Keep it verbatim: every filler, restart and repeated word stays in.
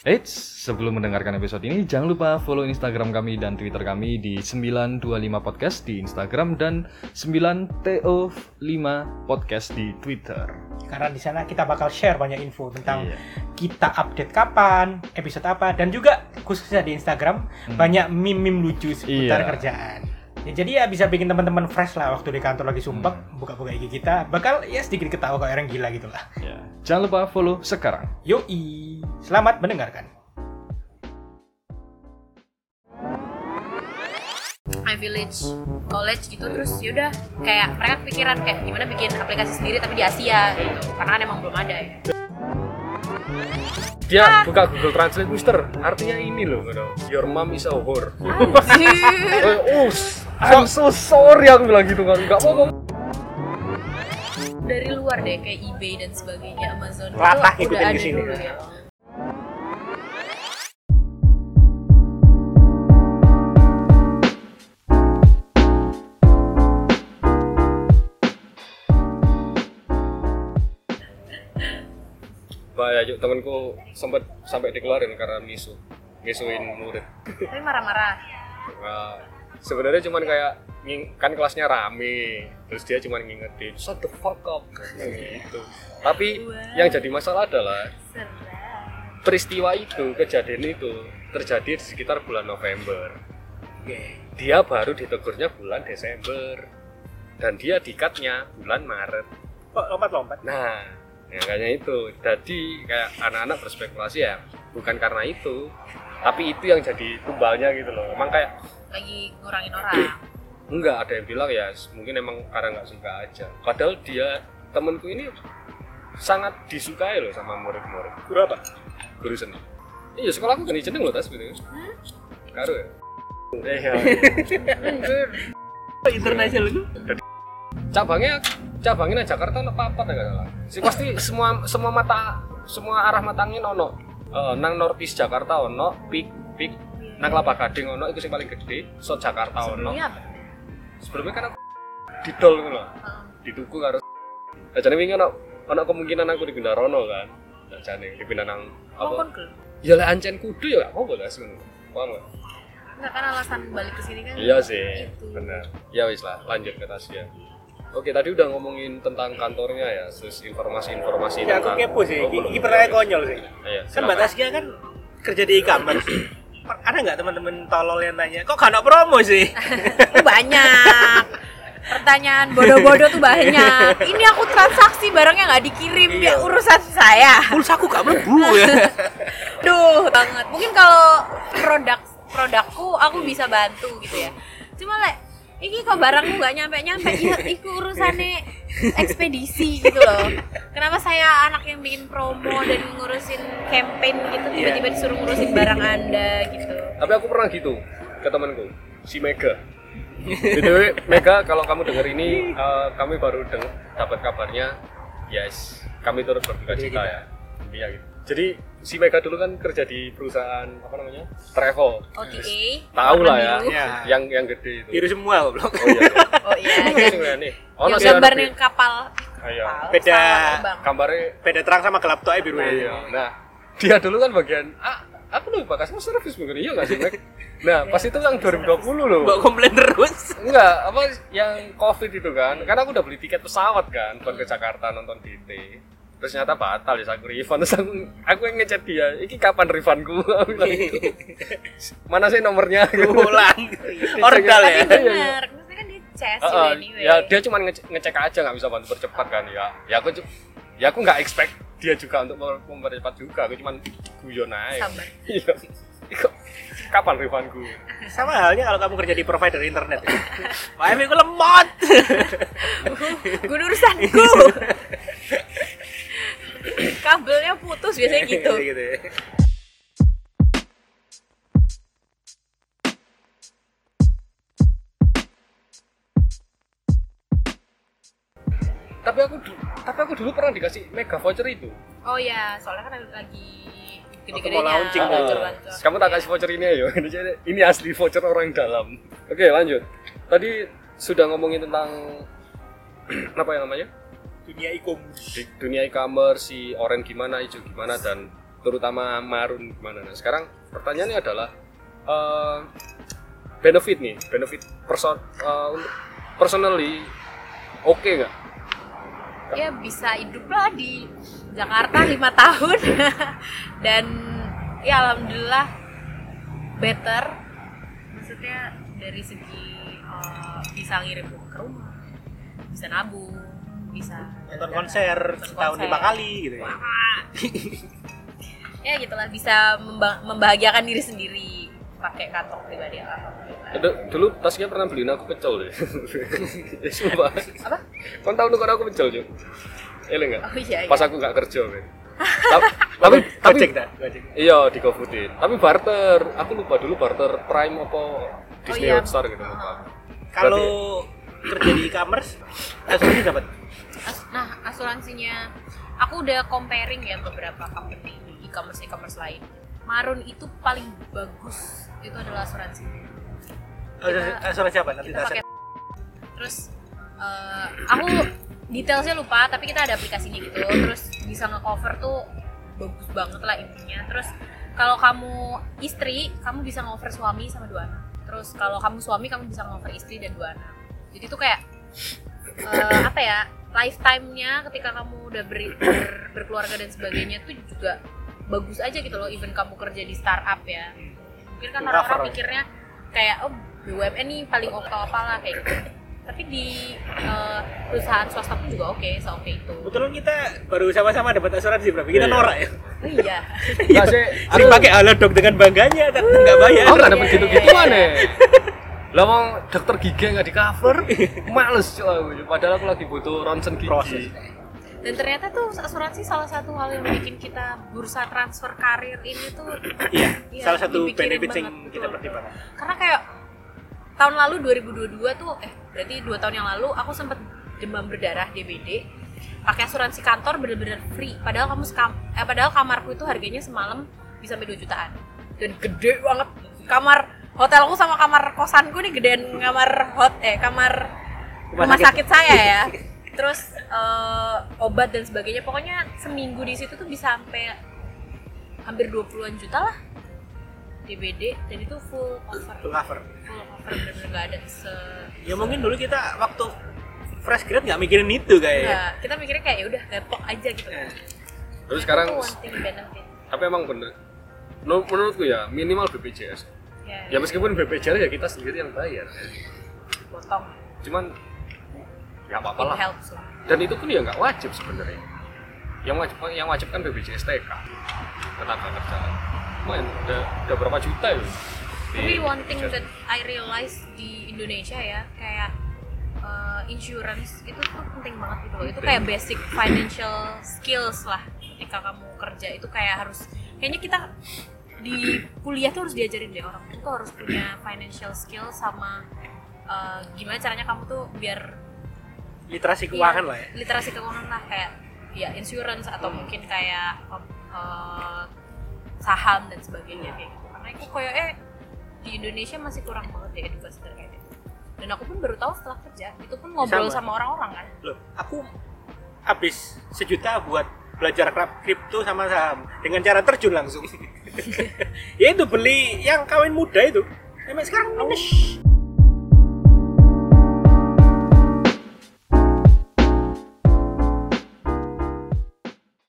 Eits, sebelum mendengarkan episode ini, jangan lupa follow Instagram kami dan Twitter kami di sembilan dua lima podcast di Instagram dan sembilan T O lima podcast di Twitter. Karena di sana kita bakal share banyak info tentang Iya. kita update kapan, episode apa, dan juga khususnya di Instagram Hmm. banyak meme-meme lucu seputar Iya. kerjaan. Ya, jadi ya bisa bikin teman-teman fresh lah waktu di kantor lagi sumpek, Hmm. buka-buka I G kita, bakal ya sedikit ketawa kayak orang gila gitu lah. Ya. Jangan lupa follow sekarang. Yoi, selamat mendengarkan. My Village College gitu, terus yaudah kayak mereka kepikiran kayak gimana bikin aplikasi sendiri tapi di Asia gitu, karena kan emang belum ada ya. Dia buka Google Translate, Mister, artinya ini loh, your mom is a whore. Anjir. Oh, I'm so sorry aku bilang gitu kan, nggak mau. Dari luar deh kayak eBay dan sebagainya, Amazon Latah itu ikutin udah di ada sini. dulu ya. Bahaya, yuk temanku sempat sampai dikeluarin karena misu, misuin murid. Tapi marah-marah. Nah, sebenarnya cuman kayak nging- kan kelasnya rame, terus dia cuman ngingetin shut the fuck up gitu. Tapi Wow. yang jadi masalah adalah Serem. peristiwa itu, kejadian itu terjadi di sekitar bulan November. Oke. Dia baru ditegurnya bulan Desember dan dia dikatnya bulan Maret. Kok lompat-lompat? Nah, ya kayaknya itu. Jadi kayak anak-anak berspekulasi ya bukan karena itu, tapi itu yang jadi tumbalnya gitu loh. Emang kayak Lagi ngurangin orang. enggak, ada yang bilang ya mungkin emang karena nggak suka aja. Padahal dia, temenku ini sangat disukai loh sama murid-murid. Guru apa? Guru seni. Iya, sekolahku gini jeneng loh tas gitu. Karo ya. Iya. Internasional itu? Cabangnya cabangnya Jakarta ono papat ya enggak salah. Sih pasti semua semua mata semua arah matangin ono. Eh, nang Northeast Jakarta ono, Pik Pik nang Kelapa Gading ono itu sing paling gede, so Jakarta ono. Sebelumnya apa? Sebelumnya kan aku didol ngono lho. Heeh. Dituku karo. Lah jane wingi ono ono kemungkinan aku di Gundarono kan. Lah jane dipindah nang Oh, apa? kon ke. Ya lek ancen kudu ya gak apa-apa lah ngono. Paham gak? Enggak kan alasan balik ke sini kan. Iya sih, Itu. benar. Ya wis lah, lanjut ke Tasya. Oke, tadi udah ngomongin tentang kantornya ya, terus informasi-informasi Ya aku tentang. kepo sih, Oh, ini belum. pertanyaan konyol sih. Iya, Kan silakan. Mbak Taskia kan kerja di e-commerce. Ada nggak teman-teman tolol yang tanya, kok nggak ada promo sih? Banyak. Pertanyaan bodoh-bodoh tuh banyak. Ini aku transaksi barangnya nggak dikirim, Iya. ya urusan saya. Pulsaku gak mlebu ya. Duh, banget. Mungkin kalau produk produkku aku bisa bantu gitu ya. Cuma lek iki kok barangmu nggak nyampe-nyampe, ya iku urusannya ekspedisi gitu loh. Kenapa saya anak yang bikin promo dan ngurusin campaign gitu tiba-tiba disuruh ngurusin barang Anda gitu. Tapi aku pernah gitu ke temanku, si Mega. B T W Mega, kalau kamu denger ini, eh, kami baru deng- dapat kabarnya, yes, kami turut berduka cita ya. Iya gitu. Jadi si Mega dulu kan kerja di perusahaan apa namanya? Travel. O T A. Tahu lah ya, warna biru. Iya. yang yang gede itu. Biru semua goblok. Oh iya. iya. Oh iya. Ini sing nih. Ono Yang sih gambarnya anu, kapal. Iya. Kapal, Beda. pesawat terbang. Gambarnya Beda terang sama gelap tuh biru iya. ya. Nah, dia dulu kan bagian ah, aku lupa customer service mungkin iya nggak sih, Mek? Nah, pas itu yang dua ribu dua puluh loh. Mbak komplain terus. Enggak, apa yang Covid itu kan. Karena aku udah beli tiket pesawat kan buat ke Jakarta nonton D T. Terus ternyata batal ya, aku refund. Terus aku, aku yang ngechat dia, "Iki kapan refundku?" Aku bilang gitu. Mana sih nomornya? Ulang. Ordal Tapi ya. bener, maksudnya kan dia chess Heeh, anyway. ya dia cuma ngecek, ngecek aja, nggak bisa bantu percepat kan ya. Ya aku cu- ya aku nggak expect dia juga untuk mem- mempercepat juga. Aku cuma guyon aja. Sabar. Iya. Iko- Kapan refundku? Sama halnya kalau kamu kerja di provider internet. Wifi ku lemot. Gue urusanku. Kabelnya putus biasanya gitu. Gitu ya. Tapi aku du- tapi aku dulu pernah dikasih mega voucher itu. Oh ya, soalnya kan lagi Aku gede-gedenya mau launching, Ah, launcher-launcher. kamu tak kasih voucher ini ayo. Ini ini asli voucher orang dalam. Oke, lanjut. Tadi sudah ngomongin tentang apa yang namanya? Dunia e-commerce. Di dunia e-commerce, si Oren gimana, hijau gimana, dan terutama marun gimana. Nah, sekarang pertanyaannya adalah uh, benefit nih, benefit person uh, untuk personally oke okay nggak? Ya bisa hidup lah di Jakarta lima tahun dan ya alhamdulillah better, maksudnya dari segi uh, bisa ngirim ke rumah, bisa nabung, bisa nonton konser setahun lima kali gitu ya. Ya gitulah, bisa memba- membahagiakan diri sendiri pakai kantong pribadi. Dulu, dulu tasnya pernah beliin aku pecel deh. Ya sumpah. Apa? Kau tahu nuker aku pecel juga? Iya enggak? Oh iya, iya. Pas aku nggak kerja men. tapi tapi tapi Gojek dah, Gojek. iya di GoFoodin. Tapi barter, aku lupa dulu barter Prime apa Disney iya. Hotstar gitu lupa. Kalau kerja di e-commerce, asuransi dapat. As- nah asuransinya aku udah comparing ya beberapa company e-commerce e-commerce lain. Marun itu paling bagus, itu adalah asuransi. Kita- Asuransi apa? Nanti kita tak pakai. Terus uh, aku detailsnya lupa, tapi kita ada aplikasinya gitu. Terus bisa nge-cover tuh bagus banget lah intinya. Terus kalau kamu istri, kamu bisa nge-cover suami sama dua anak. Terus kalau kamu suami, kamu bisa nge-cover istri dan dua anak. Jadi tuh kayak uh, apa ya, lifetime-nya ketika kamu udah ber- ber- berkeluarga dan sebagainya tuh juga bagus aja gitu loh. Even kamu kerja di startup ya, mungkin kan orang-orang mikirnya kayak oh B U M N nih paling oke apalah kayak gitu, tapi di uh, perusahaan swasta pun juga oke, okay, se-oke itu. Kebetulan kita baru sama-sama dapat asuransi berapa? Kita Iya. norak ya. Oh iya. Enggak sih, Sing pakai halodoc dengan bangganya tapi nggak bayar. aku nggak dapet Iya, gitu-gituan ya. Lah mau dokter gigi nggak di cover, males coy. Padahal aku lagi butuh ronsen Proses. gigi. Dan ternyata tuh asuransi salah satu hal yang bikin kita bursa transfer karir ini tuh Iya, iya, salah satu dipikirin benefit yang banget, kita betul. pertimbangkan. Karena kayak tahun lalu dua ribu dua puluh dua tuh eh berarti dua tahun yang lalu aku sempat demam berdarah D B D. Pakai asuransi kantor bener-bener free. Padahal kamu sekam, eh padahal kamarku itu harganya semalam bisa sampai dua jutaan. Dan gede banget. Kamar hotelku sama kamar kosanku nih gedean kamar hot eh kamar Rumah rumah sakit. sakit saya ya. Terus uh, obat dan sebagainya, pokoknya seminggu di situ tuh bisa sampai hampir dua puluhan juta lah D B D, dan itu full cover. Full cover. Full cover, bener-bener gak ada se... Ya mungkin dulu kita waktu fresh grad nggak mikirin itu kayaknya. Nggak, kita mikirnya kayak ya udah depok aja gitu. Eh. Terus Ternyata sekarang, tuh one thing benefit. tapi emang bener. Menur- Menurutku ya minimal B P J S. Ya, Ya meskipun B P J S ya kita sendiri yang bayar. potong. Cuman ya apa-apa lah. It helps lah. Dan itu pun ya nggak wajib sebenarnya. Yang wajib yang wajib kan B P J S T K. Tenaga kerjaan. Lumayan, udah, udah berapa juta ya? Tapi one thing that I realize di Indonesia ya, kayak uh, insurance itu tuh penting banget gitu loh. Itu kayak basic financial skills lah ketika kamu kerja. Itu kayak harus, kayaknya kita di kuliah tuh harus diajarin deh, orang tuh harus punya financial skills sama uh, gimana caranya kamu tuh biar Literasi keuangan iya, lah ya. literasi keuangan lah, kayak ya insurance atau mungkin kayak uh, saham dan sebagainya kayak gitu. Karena itu kayak eh di Indonesia masih kurang banget ya edukasi terkait itu. Dan aku pun baru tahu setelah kerja, itu pun ngobrol Sama. sama orang-orang kan. Loh, aku habis sejuta buat belajar kripto sama saham dengan cara terjun langsung. Ya itu beli yang kawin muda itu. Sampai sekarang minus.